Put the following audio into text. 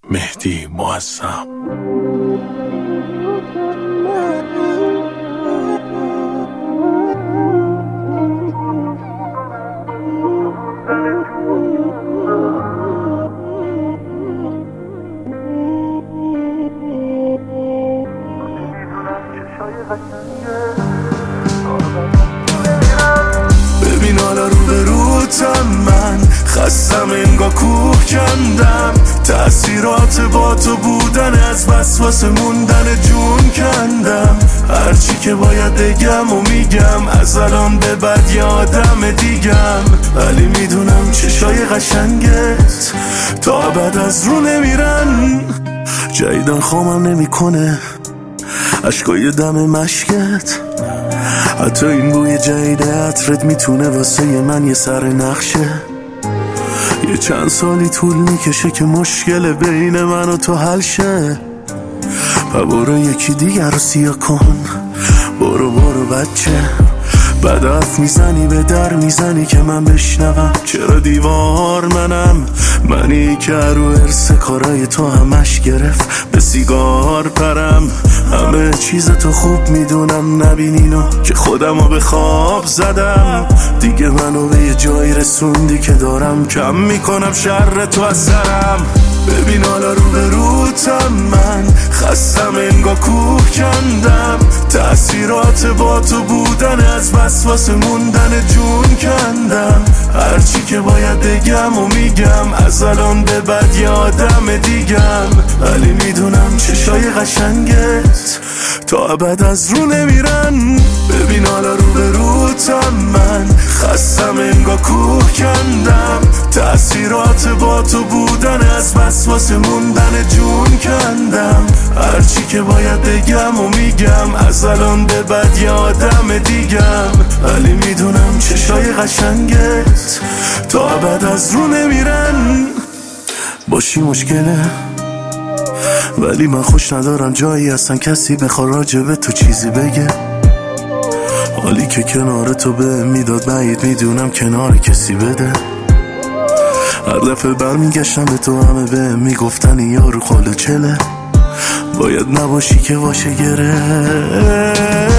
مهدی معظم. ببین حالا رو به روتم، من خستم انگار کوه کندم. تأثیرات با تو بودن از وسواس موندن جون کندم. هرچی که باید بگم و میگم، از الان به بعد یادم دیگم. ولی میدونم چشای قشنگت تا بعد از رو نمیرن. جدیدن خوامم نمیکنه اشکای دم مشکت. حتی این بوی جدید عطرت میتونه واسه من یه سر نقشه. یه چند سالی طول میکشه که مشکل بین من و تو حل شه. برو یکی دیگر رو سیاه کن، برو بچه. بعد حرف میزنی به در میزنی که من بشنوم. چرا دیوار منی که رو ارث کارای تو همش گرفت به سیگار پرم. همه چیز تو خوب میدونم، نبینینو که خودمو به خواب زدم. دیگه منو به یه جایی رسوندی که دارم کم میکنم شر تو از سرم. ببین حالا رو به روتم، من خستم انگار کوه کندم. تأثیرات با تو بودن از وسواس موندن جون کندم. هرچی که باید بگم و میگم، از الان به بعد یادم دیگم. ولی میدونم چشای قشنگت تا ابد از رو نمیرن. ببین حالا رو به روتم، من خستم انگار کوه کندم. تأثیرات با تو بودن از وسواس موندن جون کندم. هرچی که باید بگم و میگم، از الان به بعد یادم دیگم. ولی میدونم چشای قشنگت تا ابد از رو نمیرن. باشی مشکله، ولی من خوش ندارم جایی هستن کسی بخواد راجبه تو چیزی بگه. حالی که کنار تو به میداد بعید میدونم کنار کسی بده. هر دفعه برمیگشتم به تو همه به میگفتن یارو خاله چله. باید نباشی که باشه گره.